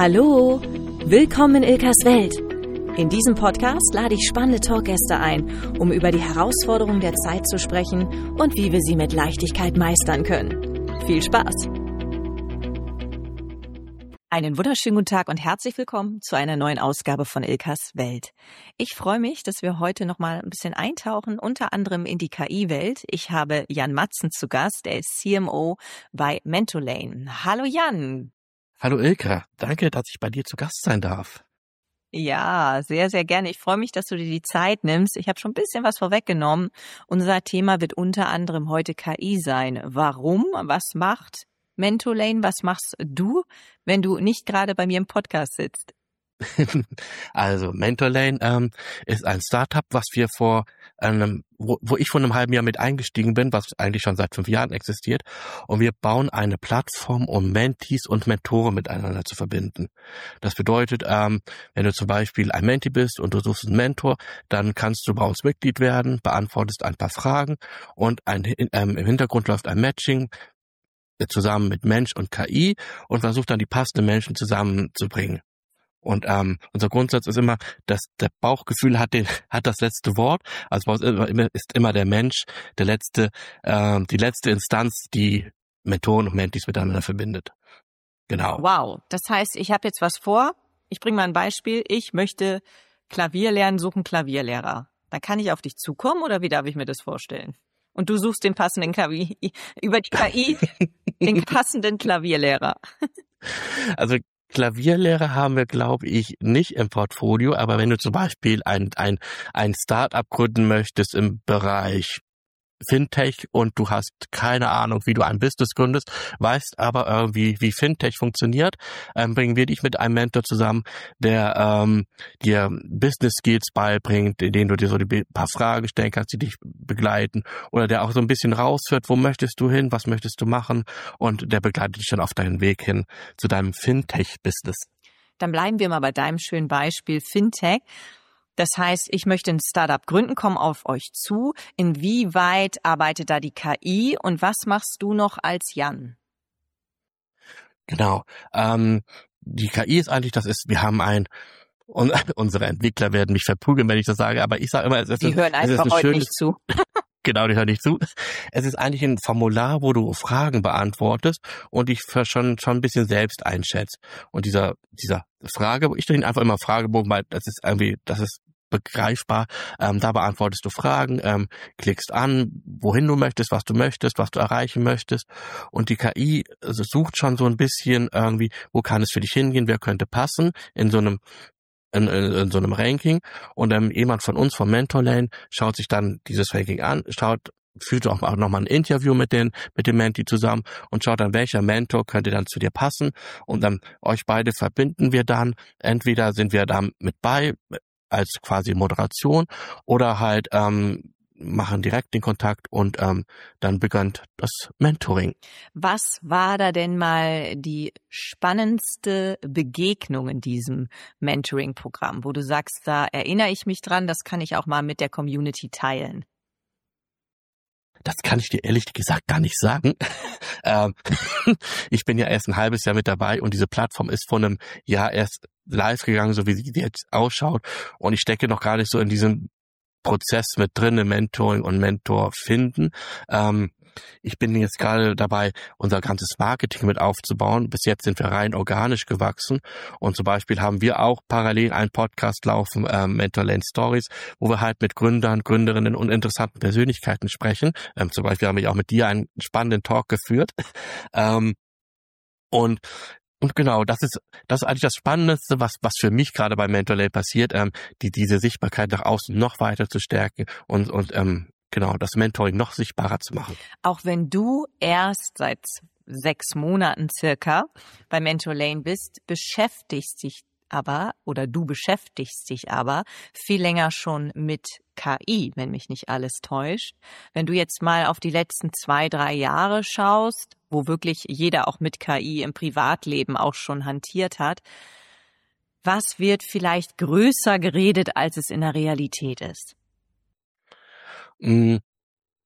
Hallo, willkommen in Ilkas Welt. In diesem Podcast lade ich spannende Talkgäste ein, um über die Herausforderungen der Zeit zu sprechen und wie wir sie mit Leichtigkeit meistern können. Viel Spaß! Einen wunderschönen guten Tag und herzlich willkommen zu einer neuen Ausgabe von Ilkas Welt. Ich freue mich, dass wir heute nochmal ein bisschen eintauchen, unter anderem in die KI-Welt. Ich habe Jan Matzen zu Gast, der ist CMO bei Mentolane. Hallo Jan! Hallo Ilka, danke, dass ich bei dir zu Gast sein darf. Ja, sehr, sehr gerne. Ich freue mich, dass du dir die Zeit nimmst. Ich habe schon ein bisschen was vorweggenommen. Unser Thema wird unter anderem heute KI sein. Warum? Was macht Mentolane? Was machst du, wenn du nicht gerade bei mir im Podcast sitzt? Also Mentolane ist ein Startup, was wir wo ich vor einem halben Jahr mit eingestiegen bin, was eigentlich schon seit 5 Jahren existiert. Und wir bauen eine Plattform, um Mentees und Mentoren miteinander zu verbinden. Das bedeutet, wenn du zum Beispiel ein Mentee bist und du suchst einen Mentor, dann kannst du bei uns Mitglied werden, beantwortest ein paar Fragen und im Hintergrund läuft ein Matching zusammen mit Mensch und KI und versucht dann die passenden Menschen zusammenzubringen. Und unser Grundsatz ist immer, dass der Bauchgefühl hat das letzte Wort. Also bei uns ist immer der Mensch die letzte Instanz, die Mentoren und Mentees miteinander verbindet. Genau. Wow, das heißt, ich habe jetzt was vor. Ich bringe mal ein Beispiel. Ich möchte Klavier lernen, suche einen Klavierlehrer. Dann kann ich auf dich zukommen oder wie darf ich mir das vorstellen? Und du suchst den passenden über die KI den passenden Klavierlehrer. Also Klavierlehrer haben wir, glaube ich, nicht im Portfolio, aber wenn du zum Beispiel ein Start-up gründen möchtest im Bereich Fintech und du hast keine Ahnung, wie du ein Business gründest, weißt aber irgendwie, wie Fintech funktioniert, bringen wir dich mit einem Mentor zusammen, der dir Business Skills beibringt, in denen du dir so ein paar Fragen stellen kannst, die dich begleiten oder der auch so ein bisschen rausführt, wo möchtest du hin, was möchtest du machen und der begleitet dich dann auf deinen Weg hin zu deinem Fintech-Business. Dann bleiben wir mal bei deinem schönen Beispiel Fintech. Das heißt, ich möchte ein Startup gründen, komme auf euch zu. Inwieweit arbeitet da die KI und was machst du noch als Jan? Genau. Die KI ist eigentlich, wir haben und unsere Entwickler werden mich verprügeln, wenn ich das sage, aber ich sage immer, Die hören einfach heute nicht zu. Genau, die hören nicht zu. Es ist eigentlich ein Formular, wo du Fragen beantwortest und dich schon ein bisschen selbst einschätzt. Und dieser Frage, ich stelle einfach immer Fragebogen, weil das ist begreifbar. Da beantwortest du Fragen, klickst an, wohin du möchtest, was du erreichen möchtest. Und die KI sucht schon so ein bisschen irgendwie, wo kann es für dich hingehen, wer könnte passen in so einem Ranking. Und jemand von uns, vom Mentolane, schaut sich dann dieses Ranking an, führt auch nochmal ein Interview mit dem Mentee zusammen und schaut dann, welcher Mentor könnte dann zu dir passen. Und dann euch beide verbinden wir dann. Entweder sind wir da mit bei, als quasi Moderation oder halt machen direkt den Kontakt und dann beginnt das Mentoring. Was war da denn mal die spannendste Begegnung in diesem Mentoring-Programm, wo du sagst, da erinnere ich mich dran, das kann ich auch mal mit der Community teilen? Das kann ich dir ehrlich gesagt gar nicht sagen. Ich bin ja erst ein halbes Jahr mit dabei und diese Plattform ist vor einem Jahr erst live gegangen, so wie sie jetzt ausschaut. Und ich stecke noch gar nicht so in diesem Prozess mit drin, Mentoring und Mentor finden. Ich bin jetzt gerade dabei, unser ganzes Marketing mit aufzubauen. Bis jetzt sind wir rein organisch gewachsen. Und zum Beispiel haben wir auch parallel einen Podcast laufen, Mentolane Stories, wo wir halt mit Gründern, Gründerinnen und interessanten Persönlichkeiten sprechen. Zum Beispiel haben wir auch mit dir einen spannenden Talk geführt. Und genau, das ist eigentlich das Spannendste, was für mich gerade bei Mentolane passiert, diese Sichtbarkeit nach außen noch weiter zu stärken und genau, das Mentoring noch sichtbarer zu machen. Auch wenn du erst seit 6 Monaten circa bei Mentolane bist, beschäftigst dich aber viel länger schon mit KI, wenn mich nicht alles täuscht. Wenn du jetzt mal auf die letzten 2, 3 Jahre schaust, wo wirklich jeder auch mit KI im Privatleben auch schon hantiert hat, was wird vielleicht größer geredet, als es in der Realität ist?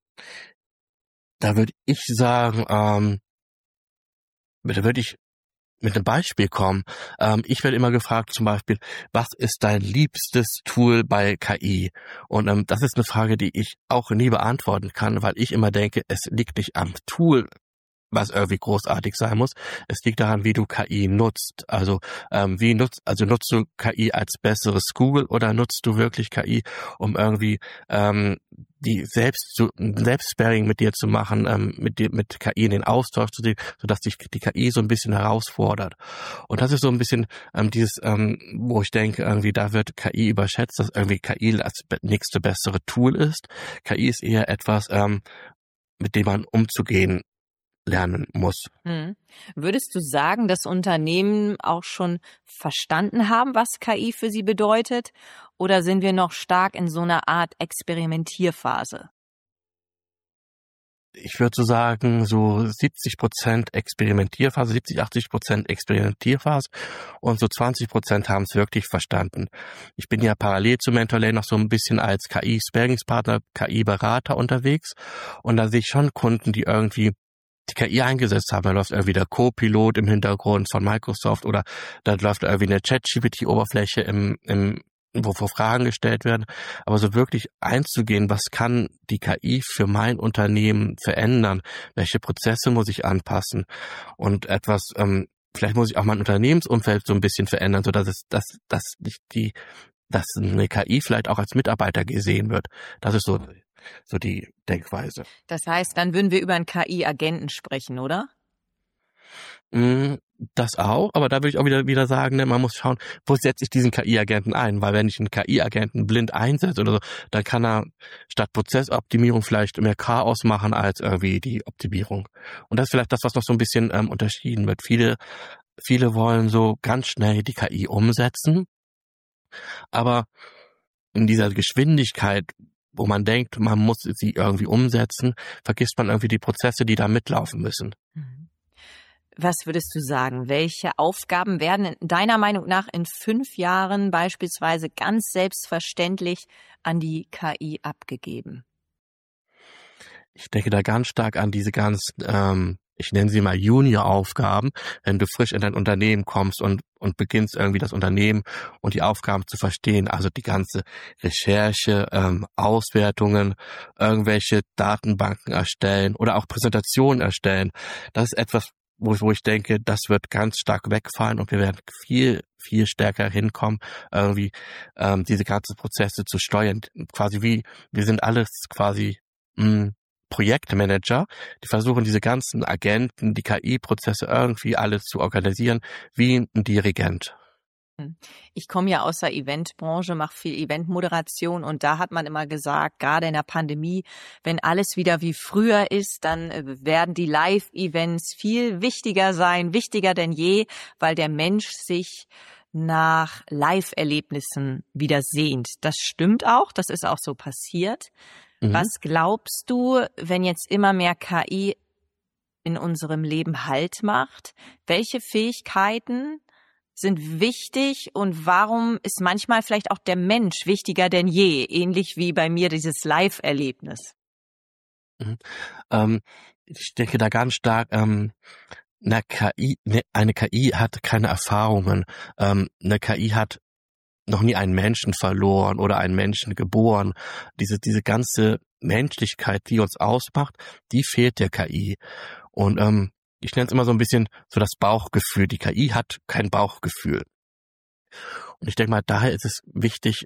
Da würde ich sagen, da würde ich mit einem Beispiel kommen. Ich werde immer gefragt, zum Beispiel, was ist dein liebstes Tool bei KI? Und das ist eine Frage, die ich auch nie beantworten kann, weil ich immer denke, es liegt nicht am Tool, was irgendwie großartig sein muss. Es liegt daran, wie du KI nutzt. Also nutzt du KI als besseres Google oder nutzt du wirklich KI, um irgendwie die Selbstsparing mit dir zu machen, mit KI in den Austausch zu gehen, sodass dich die KI so ein bisschen herausfordert. Und das ist so ein bisschen wo ich denke, irgendwie da wird KI überschätzt, dass irgendwie KI als nächste bessere Tool ist. KI ist eher etwas, mit dem man umzugehen lernen muss. Würdest du sagen, dass Unternehmen auch schon verstanden haben, was KI für sie bedeutet? Oder sind wir noch stark in so einer Art Experimentierphase? Ich würde so sagen, so 70% Experimentierphase, 80% Experimentierphase und so 20% haben es wirklich verstanden. Ich bin ja parallel zu Mentorlane noch so ein bisschen als KI-Sparingspartner, KI-Berater unterwegs und da sehe ich schon Kunden, die irgendwie die KI eingesetzt haben. Da läuft irgendwie der Co-Pilot im Hintergrund von Microsoft oder da läuft irgendwie eine ChatGPT-Oberfläche wo Fragen gestellt werden. Aber so wirklich einzugehen, was kann die KI für mein Unternehmen verändern? Welche Prozesse muss ich anpassen? Und etwas, vielleicht muss ich auch mein Unternehmensumfeld so ein bisschen verändern, sodass dass eine KI vielleicht auch als Mitarbeiter gesehen wird. Das ist so die Denkweise. Das heißt, dann würden wir über einen KI-Agenten sprechen, oder? Das auch, aber da würde ich auch wieder sagen, man muss schauen, wo setze ich diesen KI-Agenten ein, weil wenn ich einen KI-Agenten blind einsetze oder so, dann kann er statt Prozessoptimierung vielleicht mehr Chaos machen als irgendwie die Optimierung. Und das ist vielleicht das, was noch so ein bisschen unterschieden wird. Viele wollen so ganz schnell die KI umsetzen, aber in dieser Geschwindigkeit, wo man denkt, man muss sie irgendwie umsetzen, vergisst man irgendwie die Prozesse, die da mitlaufen müssen. Was würdest du sagen? Welche Aufgaben werden deiner Meinung nach in 5 Jahren beispielsweise ganz selbstverständlich an die KI abgegeben? Ich denke da ganz stark an diese ganzen, ich nenne sie mal Junior-Aufgaben, wenn du frisch in dein Unternehmen kommst und beginnst irgendwie das Unternehmen und die Aufgaben zu verstehen, also die ganze Recherche, Auswertungen, irgendwelche Datenbanken erstellen oder auch Präsentationen erstellen. Das ist etwas, wo ich denke, das wird ganz stark wegfallen und wir werden viel, viel stärker hinkommen, irgendwie diese ganzen Prozesse zu steuern. Quasi wir sind alles quasi Projektmanager, die versuchen diese ganzen Agenten, die KI-Prozesse irgendwie alle zu organisieren, wie ein Dirigent. Ich komme ja aus der Eventbranche, mache viel Eventmoderation und da hat man immer gesagt, gerade in der Pandemie, wenn alles wieder wie früher ist, dann werden die Live-Events viel wichtiger sein, wichtiger denn je, weil der Mensch sich nach Live-Erlebnissen wieder sehnt. Das stimmt auch, das ist auch so passiert. Was glaubst du, wenn jetzt immer mehr KI in unserem Leben Halt macht? Welche Fähigkeiten sind wichtig und warum ist manchmal vielleicht auch der Mensch wichtiger denn je, ähnlich wie bei mir dieses Live-Erlebnis? Ich denke da ganz stark, eine KI hat keine Erfahrungen. Eine KI hat noch nie einen Menschen verloren oder einen Menschen geboren. Diese ganze Menschlichkeit, die uns ausmacht, die fehlt der KI. Und ich nenne es immer so ein bisschen so das Bauchgefühl. Die KI hat kein Bauchgefühl. Und ich denke mal, daher ist es wichtig,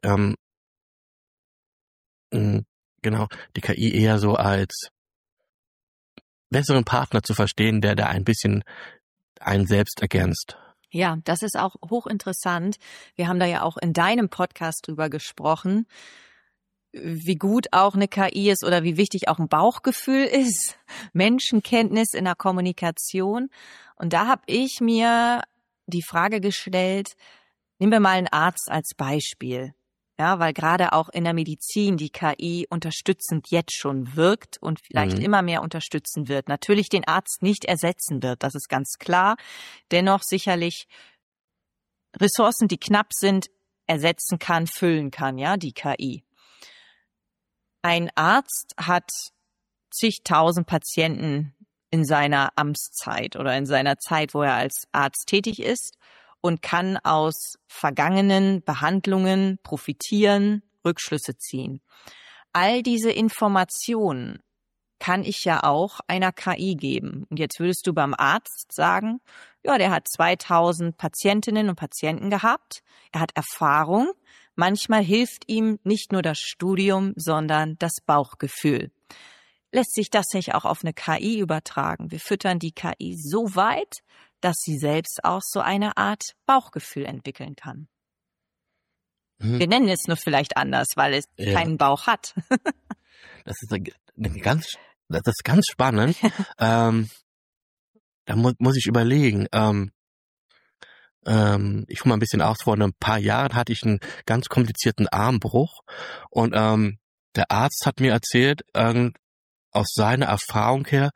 die KI eher so als besseren Partner zu verstehen, der ein bisschen einen selbst ergänzt. Ja, das ist auch hochinteressant. Wir haben da ja auch in deinem Podcast drüber gesprochen, wie gut auch eine KI ist oder wie wichtig auch ein Bauchgefühl ist, Menschenkenntnis in der Kommunikation. Und da habe ich mir die Frage gestellt, nehmen wir mal einen Arzt als Beispiel. Ja, weil gerade auch in der Medizin die KI unterstützend jetzt schon wirkt und vielleicht immer mehr unterstützen wird. Natürlich den Arzt nicht ersetzen wird, das ist ganz klar. Dennoch sicherlich Ressourcen, die knapp sind, ersetzen kann, füllen kann, ja, die KI. Ein Arzt hat zigtausend Patienten in seiner Amtszeit oder in seiner Zeit, wo er als Arzt tätig ist und kann aus vergangenen Behandlungen profitieren, Rückschlüsse ziehen. All diese Informationen kann ich ja auch einer KI geben. Und jetzt würdest du beim Arzt sagen, ja, der hat 2000 Patientinnen und Patienten gehabt, er hat Erfahrung. Manchmal hilft ihm nicht nur das Studium, sondern das Bauchgefühl. Lässt sich das nicht auch auf eine KI übertragen? Wir füttern die KI so weit, dass sie selbst auch so eine Art Bauchgefühl entwickeln kann. Wir nennen es nur vielleicht anders, weil es keinen Bauch hat. Das ist das ist ganz spannend. Da muss ich überlegen. Ich hole mal ein bisschen aus. Vor ein paar Jahren hatte ich einen ganz komplizierten Armbruch und der Arzt hat mir erzählt, aus seiner Erfahrung her,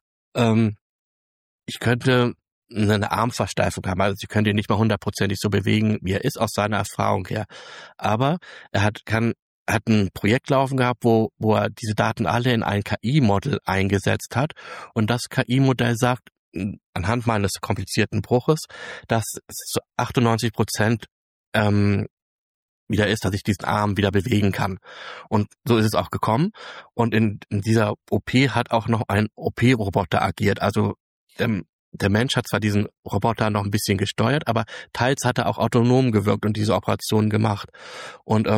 ich könnte eine Armversteifung haben, also ich könnte ihn nicht mal 100% so bewegen, wie er ist, aus seiner Erfahrung her. Aber er hat ein Projekt laufen gehabt, wo er diese Daten alle in ein KI-Modell eingesetzt hat und das KI-Modell sagt, anhand meines komplizierten Bruches, dass es zu 98% wieder ist, dass ich diesen Arm wieder bewegen kann. Und so ist es auch gekommen. Und in dieser OP hat auch noch ein OP-Roboter agiert. Also der Mensch hat zwar diesen Roboter noch ein bisschen gesteuert, aber teils hat er auch autonom gewirkt und diese Operation gemacht. Und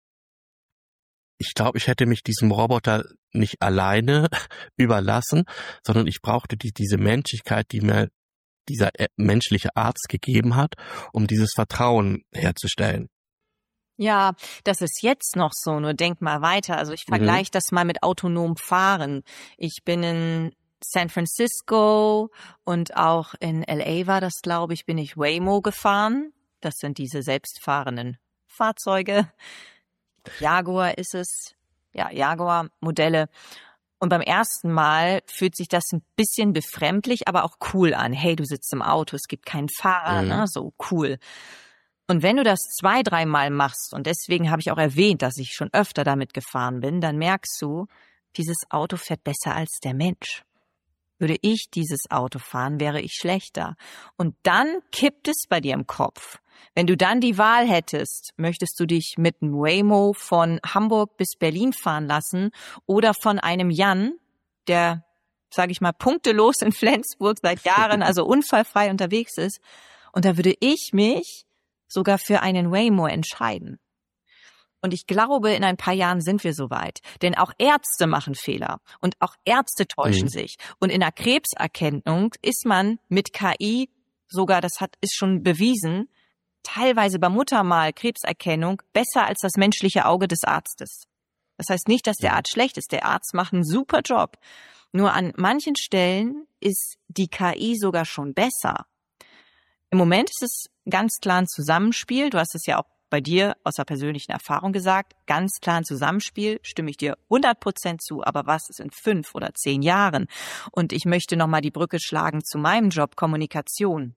ich glaube, ich hätte mich diesem Roboter nicht alleine überlassen, sondern ich brauchte diese Menschlichkeit, die mir dieser menschliche Arzt gegeben hat, um dieses Vertrauen herzustellen. Ja, das ist jetzt noch so, nur denk mal weiter. Also ich vergleiche das mal mit autonom Fahren. Ich bin in San Francisco und auch in LA war das, glaube ich, bin ich Waymo gefahren. Das sind diese selbstfahrenden Fahrzeuge. Jaguar ist es. Ja, Jaguar-Modelle. Und beim ersten Mal fühlt sich das ein bisschen befremdlich, aber auch cool an. Hey, du sitzt im Auto, es gibt keinen Fahrer, ne? So cool. Und wenn du das 2-3 Mal machst, und deswegen habe ich auch erwähnt, dass ich schon öfter damit gefahren bin, dann merkst du, dieses Auto fährt besser als der Mensch. Würde ich dieses Auto fahren, wäre ich schlechter. Und dann kippt es bei dir im Kopf. Wenn du dann die Wahl hättest, möchtest du dich mit einem Waymo von Hamburg bis Berlin fahren lassen oder von einem Jan, der, sage ich mal, punktelos in Flensburg seit Jahren, also unfallfrei unterwegs ist. Und da würde ich mich sogar für einen Waymo entscheiden. Und ich glaube, in ein paar Jahren sind wir soweit. Denn auch Ärzte machen Fehler und auch Ärzte täuschen sich. Und in der Krebserkennung ist man mit KI sogar, ist schon bewiesen, teilweise bei Muttermal Krebserkennung besser als das menschliche Auge des Arztes. Das heißt nicht, dass der Arzt schlecht ist. Der Arzt macht einen super Job. Nur an manchen Stellen ist die KI sogar schon besser. Im Moment ist es ganz klar ein Zusammenspiel. Du hast es ja auch bei dir aus der persönlichen Erfahrung gesagt. Ganz klar ein Zusammenspiel, stimme ich dir 100% zu. Aber was ist in 5 oder 10 Jahren? Und ich möchte nochmal die Brücke schlagen zu meinem Job, Kommunikation.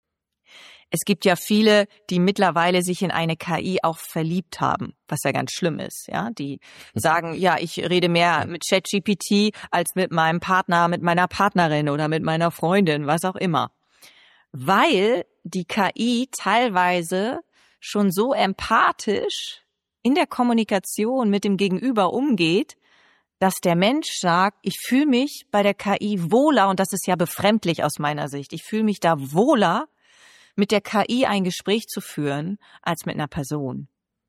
Es gibt ja viele, die mittlerweile sich in eine KI auch verliebt haben, was ja ganz schlimm ist, ja. Die sagen, ja, ich rede mehr mit ChatGPT als mit meinem Partner, mit meiner Partnerin oder mit meiner Freundin, was auch immer. Weil die KI teilweise schon so empathisch in der Kommunikation mit dem Gegenüber umgeht, dass der Mensch sagt, ich fühle mich bei der KI wohler, und das ist ja befremdlich aus meiner Sicht, ich fühle mich da wohler, mit der KI ein Gespräch zu führen, als mit einer Person.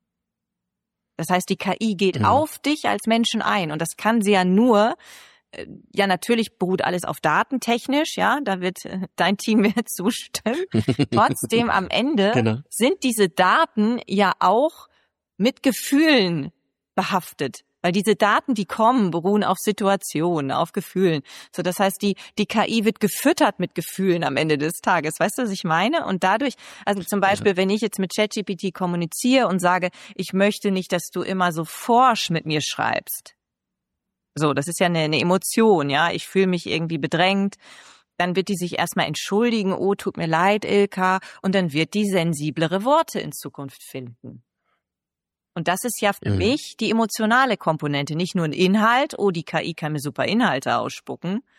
Das heißt, die KI geht auf dich als Menschen ein, und das kann sie ja nur, ja, natürlich beruht alles auf Daten technisch, ja, da wird dein Team mir zustimmen. Trotzdem am Ende sind diese Daten ja auch mit Gefühlen behaftet. Weil diese Daten, die kommen, beruhen auf Situationen, auf Gefühlen. So, das heißt, die KI wird gefüttert mit Gefühlen am Ende des Tages. Weißt du, was ich meine? Und dadurch, also zum Beispiel, wenn ich jetzt mit ChatGPT kommuniziere und sage, ich möchte nicht, dass du immer so forsch mit mir schreibst. So, das ist ja eine Emotion, ja. Ich fühle mich irgendwie bedrängt. Dann wird die sich erstmal entschuldigen. Oh, tut mir leid, Ilka. Und dann wird die sensiblere Worte in Zukunft finden. Und das ist ja für mich die emotionale Komponente, nicht nur ein Inhalt, oh, die KI kann mir super Inhalte ausspucken,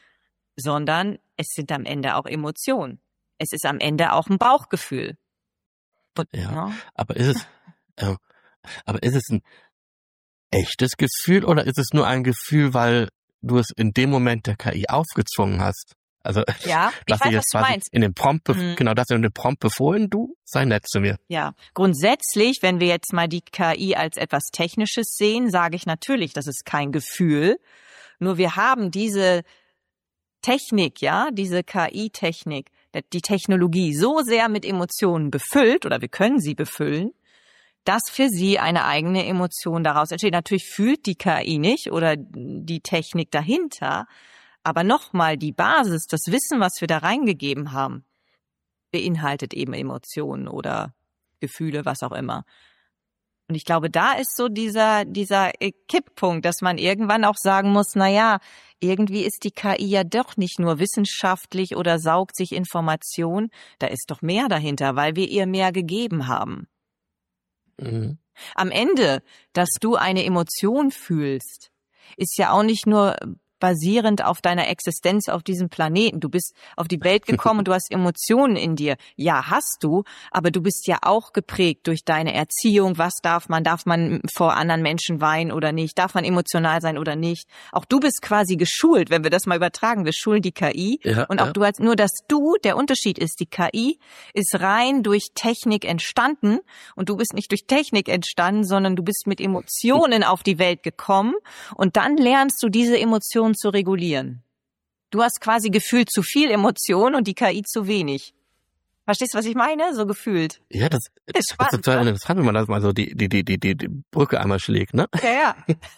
sondern es sind am Ende auch Emotionen. Es ist am Ende auch ein Bauchgefühl. Und, Ja, ne? aber äh, ist es ein echtes Gefühl oder ist es nur ein Gefühl, weil du es in dem Moment der KI aufgezwungen hast? Also, Ja, du ich hast dir weiß, was jetzt du quasi meinst. in dem Prompt, Mhm. genau, das in dem Prompt befohlen, du sei nett zu mir. Ja, grundsätzlich, wenn wir jetzt mal die KI als etwas Technisches sehen, sage ich natürlich, das ist kein Gefühl. Nur wir haben diese Technik, ja, diese KI-Technik, die Technologie so sehr mit Emotionen befüllt oder wir können sie befüllen, dass für sie eine eigene Emotion daraus entsteht. Natürlich fühlt die KI nicht oder die Technik dahinter, aber nochmal die Basis, das Wissen, was wir da reingegeben haben, beinhaltet eben Emotionen oder Gefühle, was auch immer. Und ich glaube, da ist so dieser Kipppunkt, dass man irgendwann auch sagen muss, na ja, irgendwie ist die KI ja doch nicht nur wissenschaftlich oder saugt sich Information, da ist doch mehr dahinter, weil wir ihr mehr gegeben haben. Mhm. Am Ende, dass du eine Emotion fühlst, ist ja auch nicht nur basierend auf deiner Existenz auf diesem Planeten. Du bist auf die Welt gekommen und du hast Emotionen in dir. Ja, hast du, aber du bist ja auch geprägt durch deine Erziehung. Was darf man? Darf man vor anderen Menschen weinen oder nicht? Darf man emotional sein oder nicht? Auch du bist quasi geschult, wenn wir das mal übertragen. Wir schulen die KI. Ja, Und auch ja. du als, nur dass der Unterschied ist, die KI ist rein durch Technik entstanden und du bist nicht durch Technik entstanden, sondern du bist mit Emotionen auf die Welt gekommen und dann lernst du diese Emotionen zu regulieren. Du hast quasi gefühlt zu viel Emotion und die KI zu wenig. Verstehst du, was ich meine? So gefühlt. Ja, das ist spannend, total ne? interessant, wenn man das mal so die Brücke einmal schlägt, ne? Ja, ja.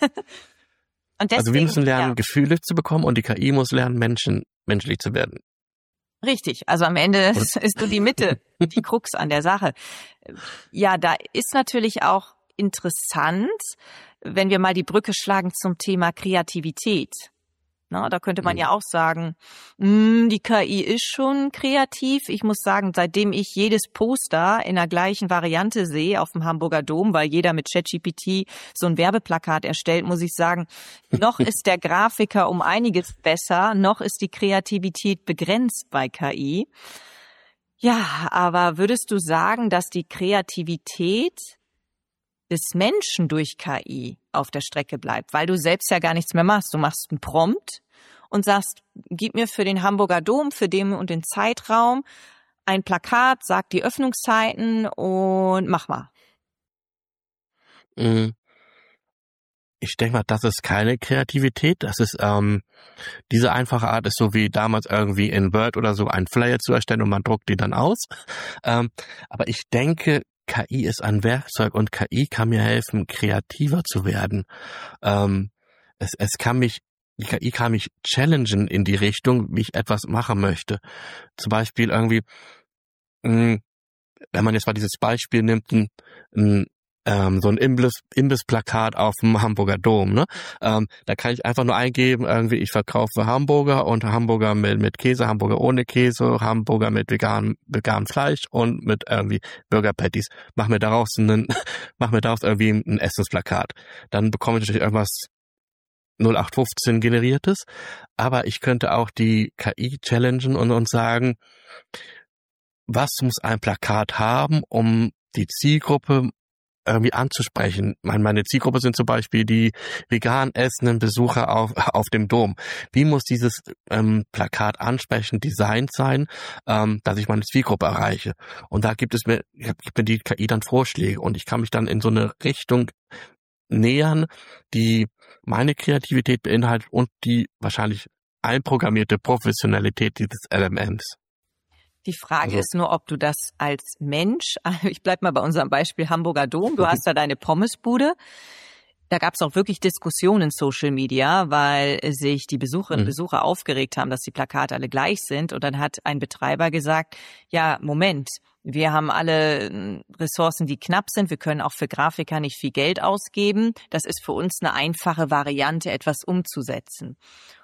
Und deswegen, Also wir müssen lernen, ja, Gefühle zu bekommen und die KI muss lernen, menschlich zu werden. richtig. Also am Ende ist du die Mitte, die Krux an der Sache. Ja, da ist natürlich auch interessant, wenn wir mal die Brücke schlagen zum Thema Kreativität. Na, da könnte man ja auch sagen, die KI ist schon kreativ. Ich muss sagen, seitdem ich jedes Poster in der gleichen Variante sehe auf dem Hamburger Dom, weil jeder mit ChatGPT so ein Werbeplakat erstellt, muss ich sagen, noch ist der Grafiker um einiges besser, noch ist die Kreativität begrenzt bei KI. Ja, aber würdest du sagen, dass die Kreativität des Menschen durch KI auf der Strecke bleibt, weil du selbst ja gar nichts mehr machst. Du machst einen Prompt und sagst, gib mir für den Hamburger Dom, für den und den Zeitraum ein Plakat, sag die Öffnungszeiten und mach mal. Ich denke mal, das ist keine Kreativität. Das ist diese einfache Art ist so wie damals irgendwie in Word oder so einen Flyer zu erstellen und man druckt die dann aus. Aber ich denke, KI ist ein Werkzeug und KI kann mir helfen, kreativer zu werden. Die KI kann mich challengen in die Richtung, wie ich etwas machen möchte. Zum Beispiel irgendwie, wenn man jetzt mal dieses Beispiel nimmt, so ein Imbissplakat auf dem Hamburger Dom, ne? Da kann ich einfach nur eingeben, irgendwie ich verkaufe Hamburger und Hamburger mit Käse, Hamburger ohne Käse, Hamburger mit veganem Fleisch und mit irgendwie Burger Patties. Mach mir daraus irgendwie ein Essensplakat. Dann bekomme ich natürlich irgendwas 0815 generiertes, aber ich könnte auch die KI challengen und sagen, was muss ein Plakat haben, um die Zielgruppe irgendwie anzusprechen. Meine Zielgruppe sind zum Beispiel die vegan essenden Besucher auf dem Dom. Wie muss dieses Plakat ansprechend designt sein, dass ich meine Zielgruppe erreiche? Und da gibt mir die KI dann Vorschläge und ich kann mich dann in so eine Richtung nähern, die meine Kreativität beinhaltet und die wahrscheinlich einprogrammierte Professionalität dieses LMMs. Die Frage ist nur, ob du das als Mensch, ich bleib mal bei unserem Beispiel Hamburger Dom, du hast da deine Pommesbude. Da gab es auch wirklich Diskussionen in Social Media, weil sich die Besucherinnen und Besucher aufgeregt haben, dass die Plakate alle gleich sind. Und dann hat ein Betreiber gesagt, ja, Moment, wir haben alle Ressourcen, die knapp sind. Wir können auch für Grafiker nicht viel Geld ausgeben. Das ist für uns eine einfache Variante, etwas umzusetzen.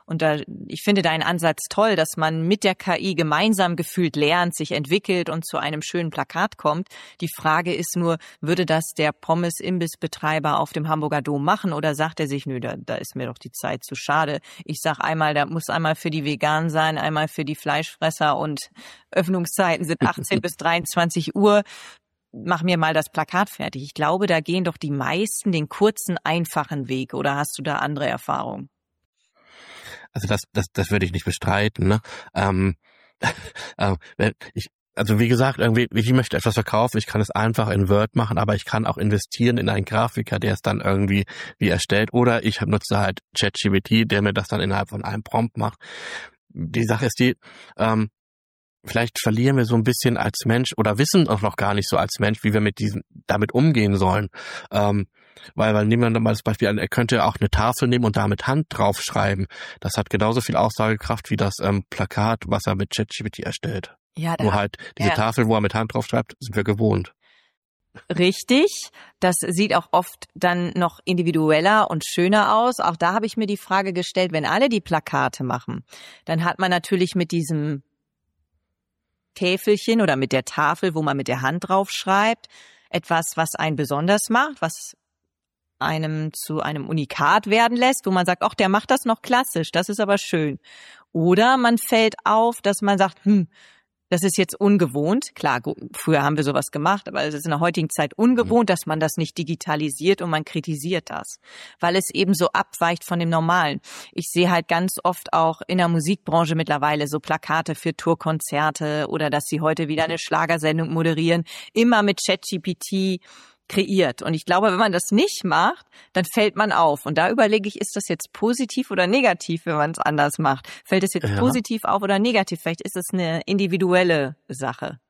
Und ich finde deinen Ansatz toll, dass man mit der KI gemeinsam gefühlt lernt, sich entwickelt und zu einem schönen Plakat kommt. Die Frage ist nur, würde das der Pommes-Imbissbetreiber auf dem Hamburger Dom machen oder sagt er sich, nö, da ist mir doch die Zeit zu schade. Ich sag einmal, da muss einmal für die Veganen sein, einmal für die Fleischfresser und Öffnungszeiten sind 18 bis 23 Uhr. Mach mir mal das Plakat fertig. Ich glaube, da gehen doch die meisten den kurzen, einfachen Weg. Oder hast du da andere Erfahrungen? Also das würde ich nicht bestreiten, ne? Also wie gesagt, irgendwie, ich möchte etwas verkaufen, ich kann es einfach in Word machen, aber ich kann auch investieren in einen Grafiker, der es dann irgendwie wie erstellt. Oder ich nutze halt ChatGPT, der mir das dann innerhalb von einem Prompt macht. Die Sache ist vielleicht verlieren wir so ein bisschen als Mensch oder wissen auch noch gar nicht so als Mensch, wie wir damit umgehen sollen. Weil nehmen wir mal das Beispiel an, er könnte auch eine Tafel nehmen und da mit Hand draufschreiben. Das hat genauso viel Aussagekraft wie das Plakat, was er mit ChatGPT erstellt. Ja, Nur halt diese Tafel, wo er mit Hand draufschreibt, sind wir gewohnt. Richtig. Das sieht auch oft dann noch individueller und schöner aus. Auch da habe ich mir die Frage gestellt, wenn alle die Plakate machen, dann hat man natürlich mit diesem Täfelchen oder mit der Tafel, wo man mit der Hand drauf schreibt, etwas, was einen besonders macht, was einem zu einem Unikat werden lässt, wo man sagt, ach, der macht das noch klassisch, das ist aber schön. Oder man fällt auf, dass man sagt, das ist jetzt ungewohnt. Klar, früher haben wir sowas gemacht, aber es ist in der heutigen Zeit ungewohnt, dass man das nicht digitalisiert und man kritisiert das, weil es eben so abweicht von dem Normalen. Ich sehe halt ganz oft auch in der Musikbranche mittlerweile so Plakate für Tourkonzerte oder dass sie heute wieder eine Schlagersendung moderieren, immer mit ChatGPT kreiert. Und ich glaube, wenn man das nicht macht, dann fällt man auf. Und da überlege ich, ist das jetzt positiv oder negativ, wenn man es anders macht? Fällt es jetzt positiv auf oder negativ? Vielleicht ist es eine individuelle Sache.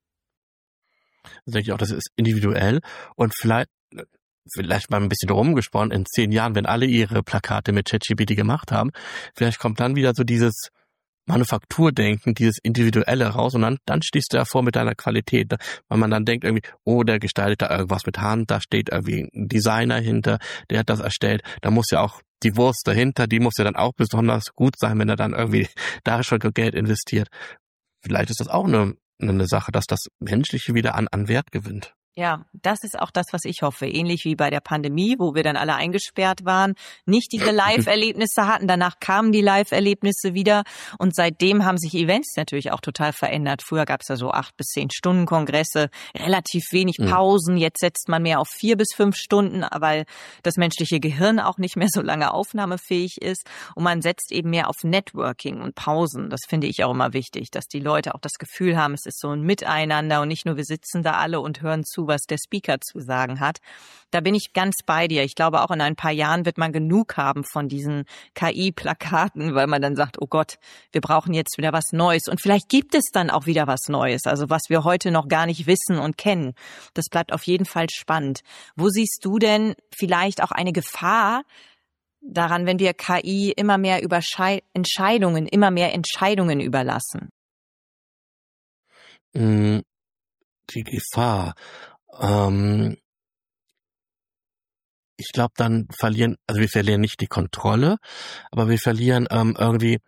Das denke ich auch, das ist individuell. Und vielleicht mal ein bisschen rumgesponnen, in 10 Jahren, wenn alle ihre Plakate mit ChatGPT gemacht haben, vielleicht kommt dann wieder so dieses Manufakturdenken, dieses Individuelle raus und dann stehst du davor mit deiner Qualität, weil man dann denkt irgendwie, oh, der gestaltet da irgendwas mit Hand, da steht irgendwie ein Designer hinter, der hat das erstellt, da muss ja auch die Wurst dahinter, die muss ja dann auch besonders gut sein, wenn er dann irgendwie da schon Geld investiert. Vielleicht ist das auch eine Sache, dass das Menschliche wieder an Wert gewinnt. Ja, das ist auch das, was ich hoffe. Ähnlich wie bei der Pandemie, wo wir dann alle eingesperrt waren, nicht diese Live-Erlebnisse hatten. Danach kamen die Live-Erlebnisse wieder. Und seitdem haben sich Events natürlich auch total verändert. Früher gab es ja so 8 bis 10 Stunden Kongresse, relativ wenig Pausen. Jetzt setzt man mehr auf 4 bis 5 Stunden, weil das menschliche Gehirn auch nicht mehr so lange aufnahmefähig ist. Und man setzt eben mehr auf Networking und Pausen. Das finde ich auch immer wichtig, dass die Leute auch das Gefühl haben, es ist so ein Miteinander und nicht nur wir sitzen da alle und hören zu, was der Speaker zu sagen hat. Da bin ich ganz bei dir. Ich glaube, auch in ein paar Jahren wird man genug haben von diesen KI-Plakaten, weil man dann sagt, oh Gott, wir brauchen jetzt wieder was Neues. Und vielleicht gibt es dann auch wieder was Neues, also was wir heute noch gar nicht wissen und kennen. Das bleibt auf jeden Fall spannend. Wo siehst du denn vielleicht auch eine Gefahr daran, wenn wir KI immer mehr Entscheidungen überlassen? Die Gefahr. Ich glaube, wir verlieren nicht die Kontrolle, aber wir verlieren irgendwie,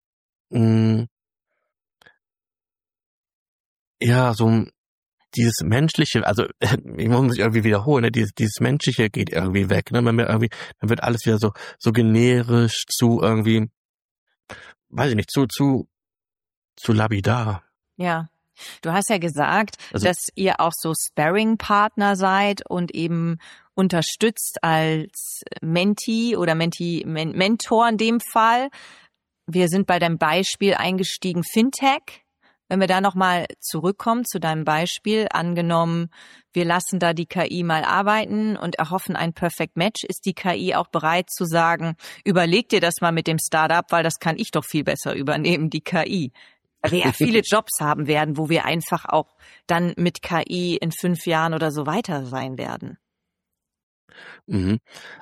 so dieses Menschliche, also ich muss mich irgendwie wiederholen, ne? Dieses Menschliche geht irgendwie weg, ne? Dann wird alles wieder so generisch zu irgendwie, weiß ich nicht, zu lapidar. Ja. Du hast ja gesagt, dass ihr auch so Sparring-Partner seid und eben unterstützt als Mentee oder Mentor in dem Fall. Wir sind bei deinem Beispiel eingestiegen, Fintech. Wenn wir da nochmal zurückkommen zu deinem Beispiel, angenommen, wir lassen da die KI mal arbeiten und erhoffen ein Perfect Match, ist die KI auch bereit zu sagen, überleg dir das mal mit dem Startup, weil das kann ich doch viel besser übernehmen, die KI. Weil wir ja viele Jobs haben werden, wo wir einfach auch dann mit KI in 5 Jahren oder so weiter sein werden. Mhm.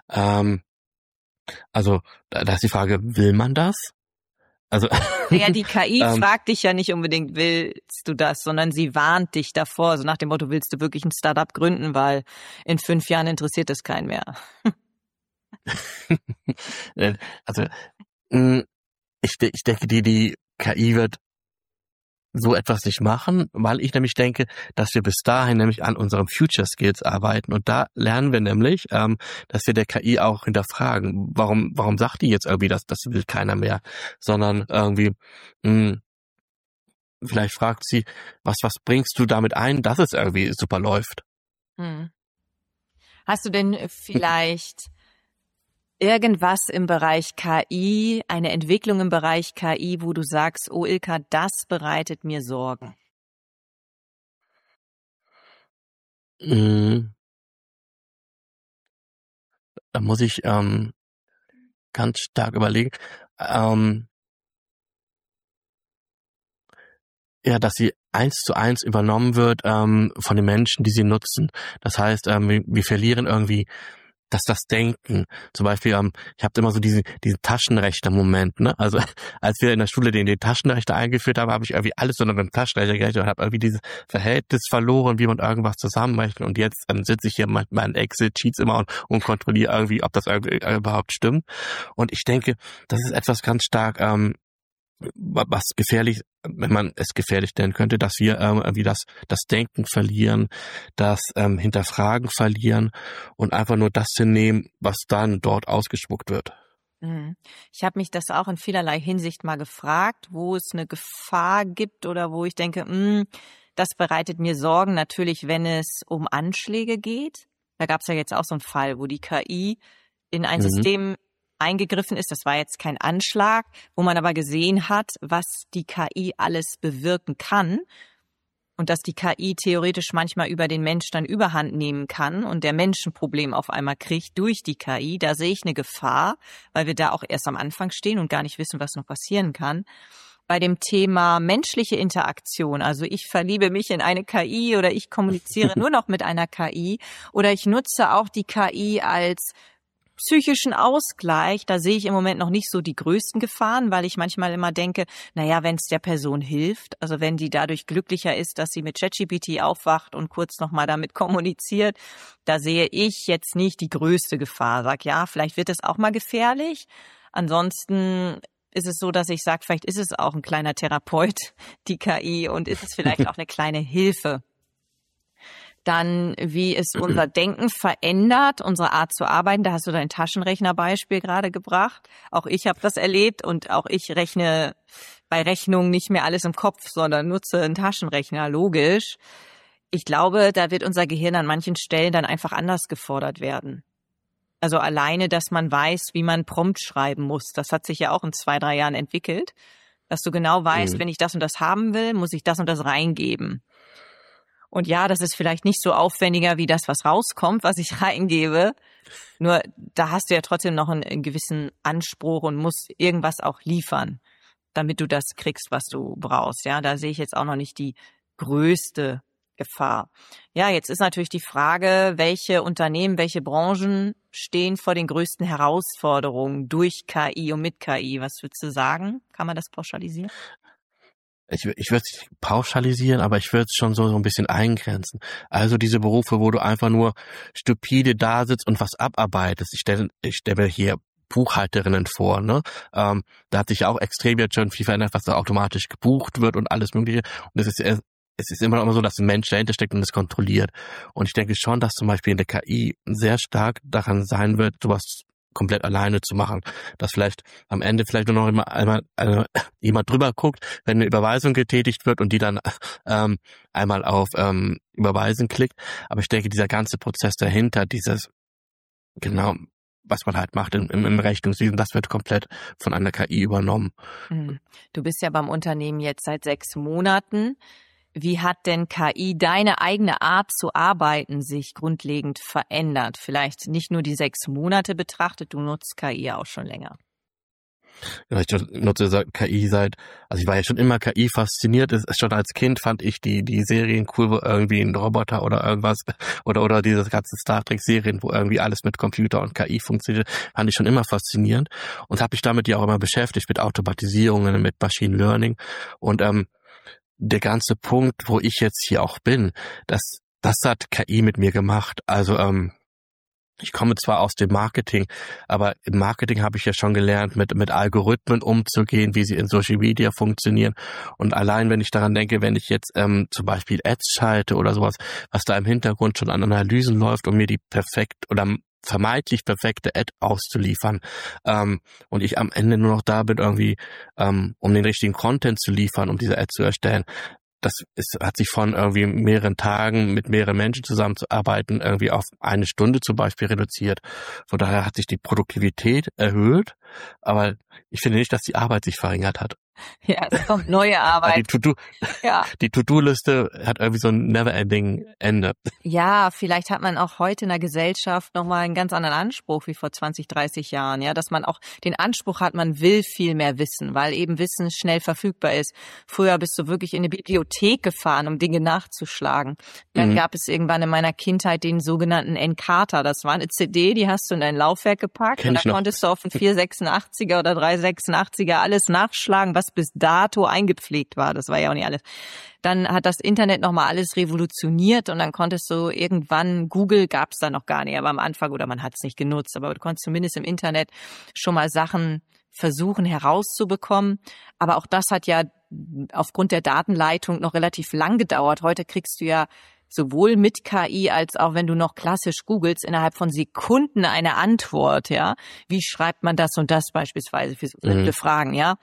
Also, da ist die Frage, will man das? Also ja, die KI fragt dich ja nicht unbedingt, willst du das, sondern sie warnt dich davor, so nach dem Motto, willst du wirklich ein Startup gründen, weil in 5 Jahren interessiert es keinen mehr. Also, ich denke, die KI wird so etwas nicht machen, weil ich nämlich denke, dass wir bis dahin nämlich an unseren Future Skills arbeiten und da lernen wir nämlich, dass wir der KI auch hinterfragen, warum sagt die jetzt irgendwie, das will keiner mehr, sondern irgendwie, vielleicht fragt sie, was bringst du damit ein, dass es irgendwie super läuft? Hast du denn vielleicht irgendwas im Bereich KI, eine Entwicklung im Bereich KI, wo du sagst, oh Ilka, das bereitet mir Sorgen? Da muss ich ganz stark überlegen. Ja, dass sie 1:1 übernommen wird von den Menschen, die sie nutzen. Das heißt, wir verlieren irgendwie das Denken. Zum Beispiel, ich habe immer so diesen Taschenrechner-Moment, ne? Also als wir in der Schule den Taschenrechner eingeführt haben, habe ich irgendwie alles unter dem Taschenrechner gerechnet und habe irgendwie dieses Verhältnis verloren, wie man irgendwas zusammenrechnet. Und jetzt sitze ich hier mit meinen Excel-Sheets immer und kontrolliere irgendwie, ob das überhaupt stimmt. Und ich denke, das ist etwas ganz stark, was gefährlich, wenn man es gefährlich nennen könnte, dass wir irgendwie das Denken verlieren, das Hinterfragen verlieren und einfach nur das hinnehmen, was dann dort ausgespuckt wird. Ich habe mich das auch in vielerlei Hinsicht mal gefragt, wo es eine Gefahr gibt oder wo ich denke, das bereitet mir Sorgen, natürlich, wenn es um Anschläge geht. Da gab es ja jetzt auch so einen Fall, wo die KI in ein System eingegriffen ist. Das war jetzt kein Anschlag, wo man aber gesehen hat, was die KI alles bewirken kann und dass die KI theoretisch manchmal über den Mensch dann Überhand nehmen kann und der Mensch ein Problem auf einmal kriegt durch die KI. Da sehe ich eine Gefahr, weil wir da auch erst am Anfang stehen und gar nicht wissen, was noch passieren kann. Bei dem Thema menschliche Interaktion, also ich verliebe mich in eine KI oder ich kommuniziere nur noch mit einer KI oder ich nutze auch die KI als psychischen Ausgleich, da sehe ich im Moment noch nicht so die größten Gefahren, weil ich manchmal immer denke, naja, wenn es der Person hilft, also wenn die dadurch glücklicher ist, dass sie mit ChatGPT aufwacht und kurz nochmal damit kommuniziert, da sehe ich jetzt nicht die größte Gefahr. Sag ja, vielleicht wird es auch mal gefährlich. Ansonsten ist es so, dass ich sage, vielleicht ist es auch ein kleiner Therapeut, die KI, und ist es vielleicht auch eine kleine Hilfe. Dann, wie es unser Denken verändert, unsere Art zu arbeiten. Da hast du dein Taschenrechnerbeispiel gerade gebracht. Auch ich habe das erlebt und auch ich rechne bei Rechnungen nicht mehr alles im Kopf, sondern nutze einen Taschenrechner, logisch. Ich glaube, da wird unser Gehirn an manchen Stellen dann einfach anders gefordert werden. Also alleine, dass man weiß, wie man Prompt schreiben muss. Das hat sich ja auch in 2-3 Jahren entwickelt, dass du genau weißt, wenn ich das und das haben will, muss ich das und das reingeben. Und ja, das ist vielleicht nicht so aufwendiger wie das, was rauskommt, was ich reingebe. Nur da hast du ja trotzdem noch einen gewissen Anspruch und musst irgendwas auch liefern, damit du das kriegst, was du brauchst. Ja, da sehe ich jetzt auch noch nicht die größte Gefahr. Ja, jetzt ist natürlich die Frage, welche Unternehmen, welche Branchen stehen vor den größten Herausforderungen durch KI und mit KI. Was würdest du sagen? Kann man das pauschalisieren? Ich würde es nicht pauschalisieren, aber ich würde es schon so ein bisschen eingrenzen. Also diese Berufe, wo du einfach nur stupide da sitzt und was abarbeitest. Ich stelle mir hier Buchhalterinnen vor, ne? Da hat sich ja auch extrem jetzt schon viel verändert, was da automatisch gebucht wird und alles Mögliche. Und es ist immer noch so, dass ein Mensch dahinter steckt und es kontrolliert. Und ich denke schon, dass zum Beispiel in der KI sehr stark daran sein wird, sowas komplett alleine zu machen, dass vielleicht am Ende vielleicht nur noch einmal jemand drüber guckt, wenn eine Überweisung getätigt wird und die dann einmal auf Überweisen klickt. Aber ich denke, dieser ganze Prozess dahinter, dieses genau, was man halt macht im Rechnungswesen, das wird komplett von einer KI übernommen. Du bist ja beim Unternehmen jetzt seit 6 Monaten. Wie hat denn KI deine eigene Art zu arbeiten sich grundlegend verändert? Vielleicht nicht nur die 6 Monate betrachtet, du nutzt KI ja auch schon länger. Ja, ich nutze KI also ich war ja schon immer KI fasziniert. Schon als Kind fand ich die Serien cool, wo irgendwie ein Roboter oder irgendwas oder diese ganzen Star Trek Serien, wo irgendwie alles mit Computer und KI funktioniert, fand ich schon immer faszinierend und habe mich damit ja auch immer beschäftigt mit Automatisierungen, mit Machine Learning und der ganze Punkt, wo ich jetzt hier auch bin, das hat KI mit mir gemacht. Also Ich komme zwar aus dem Marketing, aber im Marketing habe ich ja schon gelernt, mit Algorithmen umzugehen, wie sie in Social Media funktionieren. Und allein, wenn ich daran denke, wenn ich jetzt zum Beispiel Ads schalte oder sowas, was da im Hintergrund schon an Analysen läuft, um mir die perfekt oder vermeintlich perfekte Ad auszuliefern, und ich am Ende nur noch da bin, irgendwie, um den richtigen Content zu liefern, um diese Ad zu erstellen. Hat sich von irgendwie mehreren Tagen mit mehreren Menschen zusammenzuarbeiten irgendwie auf 1 Stunde zum Beispiel reduziert. Von daher hat sich die Produktivität erhöht, aber ich finde nicht, dass die Arbeit sich verringert hat. Ja, es kommt neue Arbeit. Die To-Do-Liste hat irgendwie so ein never-ending Ende. Ja, vielleicht hat man auch heute in der Gesellschaft nochmal einen ganz anderen Anspruch wie vor 20, 30 Jahren. Ja, dass man auch den Anspruch hat, man will viel mehr wissen, weil eben Wissen schnell verfügbar ist. Früher bist du wirklich in eine Bibliothek gefahren, um Dinge nachzuschlagen. Dann gab es irgendwann in meiner Kindheit den sogenannten Encarta. Das war eine CD, die hast du in dein Laufwerk gepackt und da konntest du auf einen 486er oder 386er alles nachschlagen, was bis dato eingepflegt war. Das war ja auch nicht alles. Dann hat das Internet nochmal alles revolutioniert und dann konntest du irgendwann, Google gab's da noch gar nicht, aber am Anfang, oder man hat es nicht genutzt, aber du konntest zumindest im Internet schon mal Sachen versuchen herauszubekommen. Aber auch das hat ja aufgrund der Datenleitung noch relativ lang gedauert. Heute kriegst du ja sowohl mit KI als auch wenn du noch klassisch googelst, innerhalb von Sekunden eine Antwort, ja. Wie schreibt man das und das beispielsweise für so simple Fragen, ja.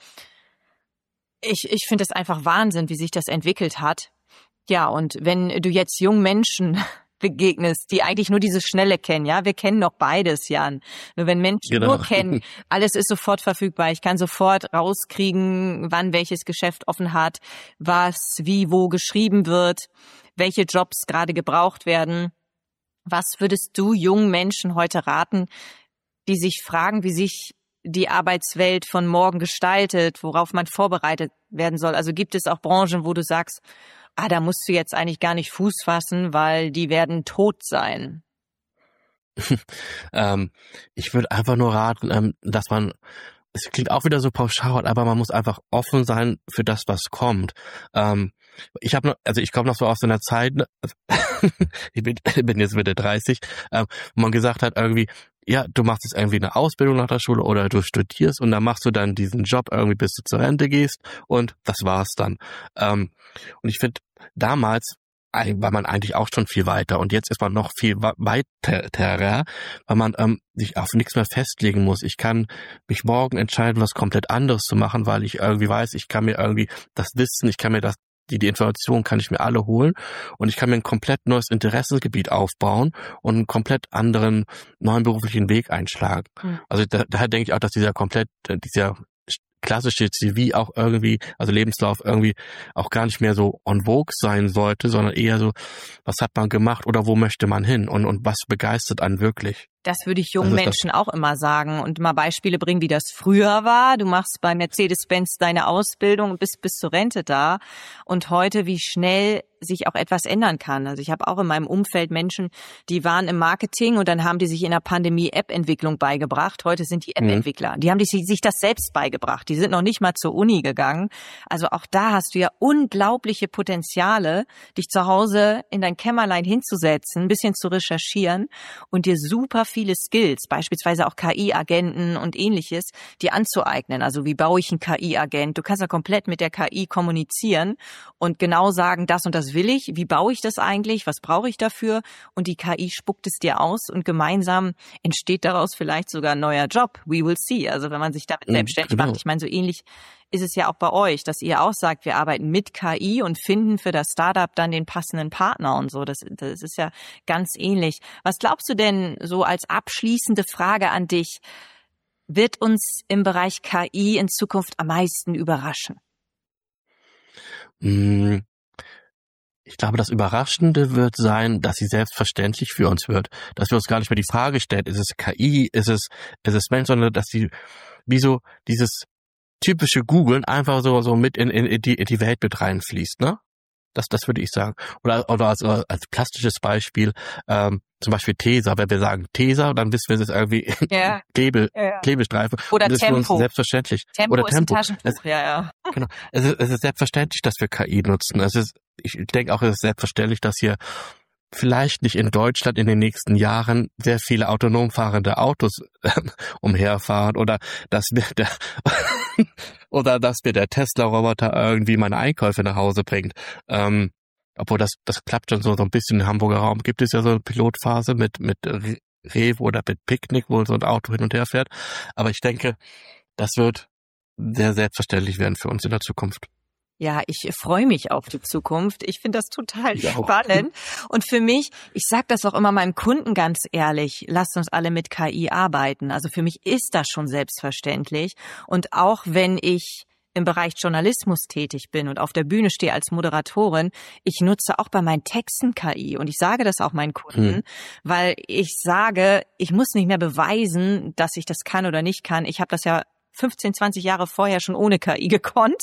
Ich finde es einfach Wahnsinn, wie sich das entwickelt hat. Ja, und wenn du jetzt jungen Menschen begegnest, die eigentlich nur dieses Schnelle kennen, ja, wir kennen noch beides, Jan. Nur wenn Menschen nur kennen, alles ist sofort verfügbar. Ich kann sofort rauskriegen, wann welches Geschäft offen hat, was, wie, wo geschrieben wird, welche Jobs gerade gebraucht werden. Was würdest du jungen Menschen heute raten, die sich fragen, wie sich die Arbeitswelt von morgen gestaltet, worauf man vorbereitet werden soll? Also gibt es auch Branchen, wo du sagst, da musst du jetzt eigentlich gar nicht Fuß fassen, weil die werden tot sein? Ich würde einfach nur raten, dass man, es klingt auch wieder so pauschal, aber man muss einfach offen sein für das, was kommt. Ich komme noch so aus einer Zeit, ich bin jetzt Mitte 30, wo man gesagt hat irgendwie, ja, du machst jetzt irgendwie eine Ausbildung nach der Schule oder du studierst und dann machst du dann diesen Job irgendwie, bis du zur Rente gehst und das war's dann. Und ich finde, damals war man eigentlich auch schon viel weiter und jetzt ist man noch viel weiterer, weil man sich auf nichts mehr festlegen muss. Ich kann mich morgen entscheiden, was komplett anderes zu machen, weil ich irgendwie weiß, ich kann mir irgendwie das Wissen, ich kann mir die Informationen kann ich mir alle holen und ich kann mir ein komplett neues Interessensgebiet aufbauen und einen komplett anderen neuen beruflichen Weg einschlagen. Also daher denke ich auch, dass dieser klassische CV auch irgendwie, also Lebenslauf irgendwie auch gar nicht mehr so en vogue sein sollte, sondern eher so, was hat man gemacht oder wo möchte man hin und was begeistert einen wirklich. Das würde ich jungen Menschen auch immer sagen und mal Beispiele bringen, wie das früher war. Du machst bei Mercedes-Benz deine Ausbildung und bist bis zur Rente da. Und heute, wie schnell sich auch etwas ändern kann. Also ich habe auch in meinem Umfeld Menschen, die waren im Marketing und dann haben die sich in der Pandemie App-Entwicklung beigebracht. Heute sind die App-Entwickler. Die haben sich das selbst beigebracht. Die sind noch nicht mal zur Uni gegangen. Also auch da hast du ja unglaubliche Potenziale, dich zu Hause in dein Kämmerlein hinzusetzen, ein bisschen zu recherchieren und dir super viele Skills, beispielsweise auch KI-Agenten und ähnliches, dir anzueignen. Also wie baue ich einen KI-Agent? Du kannst ja komplett mit der KI kommunizieren und genau sagen, das und das will ich, wie baue ich das eigentlich, was brauche ich dafür? Und die KI spuckt es dir aus und gemeinsam entsteht daraus vielleicht sogar ein neuer Job. We will see. Also wenn man sich damit selbstständig macht, ich meine, so ähnlich ist es ja auch bei euch, dass ihr auch sagt, wir arbeiten mit KI und finden für das Startup dann den passenden Partner und so. Das ist ja ganz ähnlich. Was glaubst du denn so als abschließende Frage an dich, wird uns im Bereich KI in Zukunft am meisten überraschen? Ich glaube, das Überraschende wird sein, dass sie selbstverständlich für uns wird. Dass wir uns gar nicht mehr die Frage stellen, ist es KI, ist es Mensch, sondern dass sie wie so dieses typische Googlen einfach so mit in die Welt mit reinfließt, ne? Das würde ich sagen. Oder als plastisches Beispiel, zum Beispiel Tesa, wenn wir sagen Tesa, dann wissen wir, es ist irgendwie Klebestreifen. Oder und das Tempo. Ist für uns selbstverständlich. Tempo Oder ist ein Taschentuch, ja. Genau. Es ist selbstverständlich, dass wir KI nutzen. Ich denke auch, es ist selbstverständlich, dass hier vielleicht nicht in Deutschland in den nächsten Jahren sehr viele autonom fahrende Autos umherfahren oder dass mir der oder dass mir der Tesla-Roboter irgendwie meine Einkäufe nach Hause bringt. Obwohl das klappt schon so ein bisschen im Hamburger Raum. Gibt es ja so eine Pilotphase mit Rewe oder mit Picknick, wo so ein Auto hin und her fährt. Aber ich denke, das wird sehr selbstverständlich werden für uns in der Zukunft. Ja, ich freue mich auf die Zukunft. Ich finde das total spannend. Und für mich, ich sage das auch immer meinem Kunden ganz ehrlich, lasst uns alle mit KI arbeiten. Also für mich ist das schon selbstverständlich. Und auch wenn ich im Bereich Journalismus tätig bin und auf der Bühne stehe als Moderatorin, ich nutze auch bei meinen Texten KI. Und ich sage das auch meinen Kunden, weil ich sage, ich muss nicht mehr beweisen, dass ich das kann oder nicht kann. Ich habe das ja 15, 20 Jahre vorher schon ohne KI gekonnt.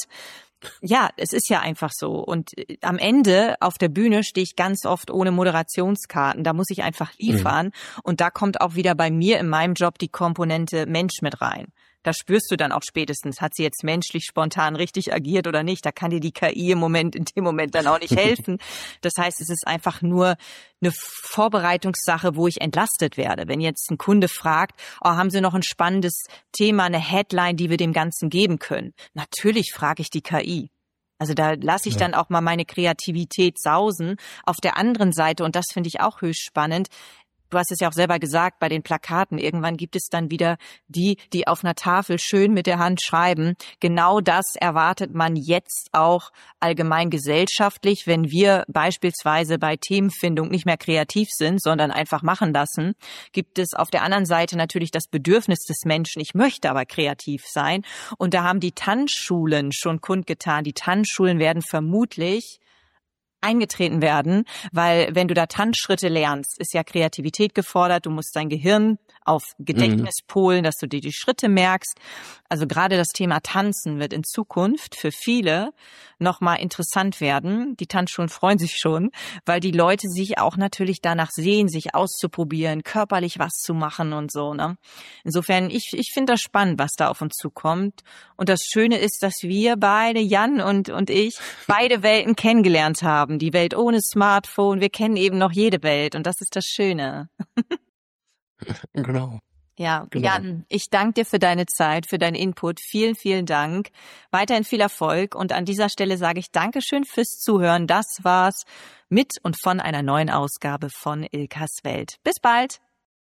Ja, es ist ja einfach so. Und am Ende auf der Bühne stehe ich ganz oft ohne Moderationskarten. Da muss ich einfach liefern. Und da kommt auch wieder bei mir in meinem Job die Komponente Mensch mit rein. Da spürst du dann auch spätestens, hat sie jetzt menschlich spontan richtig agiert oder nicht. Da kann dir die KI in dem Moment dann auch nicht helfen. Das heißt, es ist einfach nur eine Vorbereitungssache, wo ich entlastet werde. Wenn jetzt ein Kunde fragt, haben Sie noch ein spannendes Thema, eine Headline, die wir dem Ganzen geben können? Natürlich frage ich die KI. Also da lasse ich dann auch mal meine Kreativität sausen. Auf der anderen Seite, und das finde ich auch höchst spannend, du hast es ja auch selber gesagt, bei den Plakaten, irgendwann gibt es dann wieder die auf einer Tafel schön mit der Hand schreiben. Genau das erwartet man jetzt auch allgemein gesellschaftlich, wenn wir beispielsweise bei Themenfindung nicht mehr kreativ sind, sondern einfach machen lassen, gibt es auf der anderen Seite natürlich das Bedürfnis des Menschen, ich möchte aber kreativ sein. Und da haben die Tanzschulen schon kundgetan. Die Tanzschulen werden vermutlich eingetreten werden, weil wenn du da Tanzschritte lernst, ist ja Kreativität gefordert, du musst dein Gehirn auf Gedächtnis polen, dass du dir die Schritte merkst. Also gerade das Thema Tanzen wird in Zukunft für viele nochmal interessant werden. Die Tanzschulen freuen sich schon, weil die Leute sich auch natürlich danach sehen, sich auszuprobieren, körperlich was zu machen und so, ne? Insofern, ich finde das spannend, was da auf uns zukommt. Und das Schöne ist, dass wir beide, Jan und ich, beide Welten kennengelernt haben. Die Welt ohne Smartphone, wir kennen eben noch jede Welt und das ist das Schöne. Genau. Ja, Genau. Jan, ich danke dir für deine Zeit, für deinen Input. Vielen, vielen Dank. Weiterhin viel Erfolg. Und an dieser Stelle sage ich Dankeschön fürs Zuhören. Das war's mit und von einer neuen Ausgabe von Ilkas Welt. Bis bald.